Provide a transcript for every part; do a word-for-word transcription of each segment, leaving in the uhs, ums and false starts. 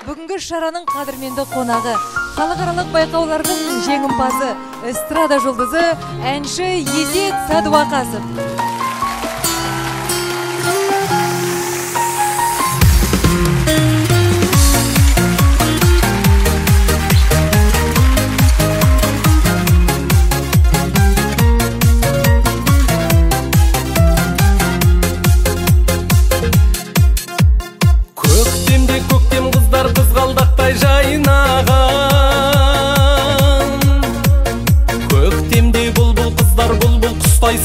Бүгінгі шараның қадірменді қонағы, халықаралық байқаулардың жеңімпазы, эстрада жұлдызы, әнші Есет Садуақасов. Көктемде бұлбұл қыздар бұлбұл құстай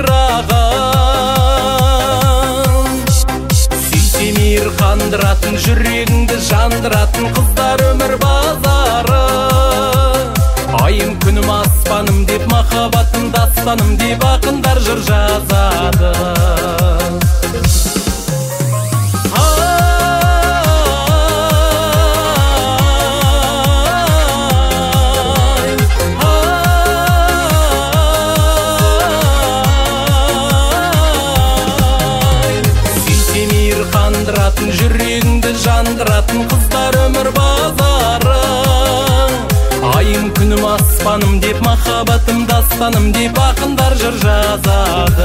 сайраған. Сүйсе мейір қандыратын, жүрегіңді жандыратын қыздар өмір базары. Айым күнім аспаным деп, махаббатым дастаным деп ақындар жыр жазады. Жүрегіңді жандыратын қыздар өмір базары. Айым күнім аспаным деп, махаббатым дастаным деп ақындар жыр жазады.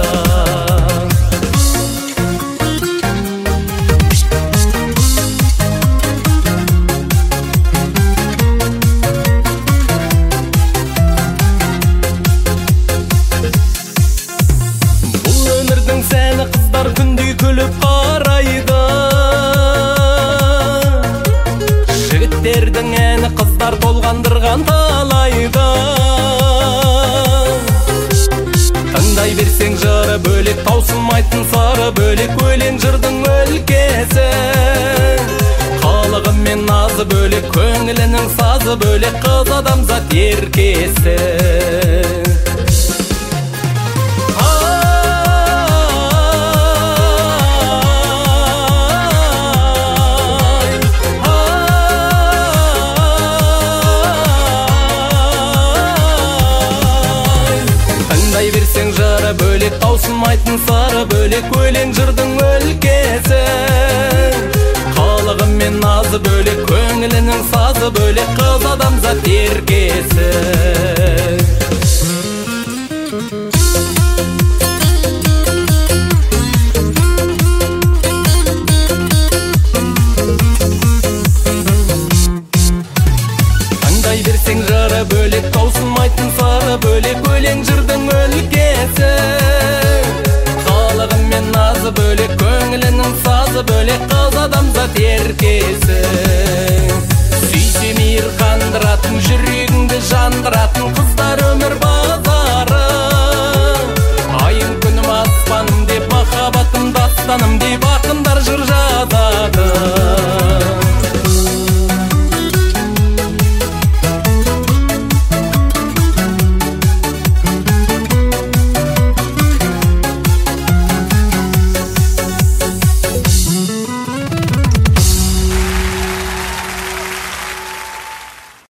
Бұл өмірдің сәні қыздар күндей күліп қарайды. Жігіттердің әні қыздар толғандырған талайды. Тыңдай берсең жыры бөлек, таусылмайтын сары бөлек, өлең жырдың өлкесі. Қалығы мен назы бөлек, көңілінің сазы бөлек, қыз адамзат еркесі. Берсең жары бөлек, таусылмайтын сары бөлек, өлең жырдың өлкесі. Қалығы мен назы бөлек, көңілінің сазы бөлек, қыз адамзат еркесі. Таңдай берсең жары бөлек, таусылмайтын сары бөлек, өлең жырдың өлкесі. Қалығы мен назы бөлек, көңілінің сазы бөлек, қыз адамзат еркесі. Сүйсе мейір қандыратын, жүрегіңді жандыратын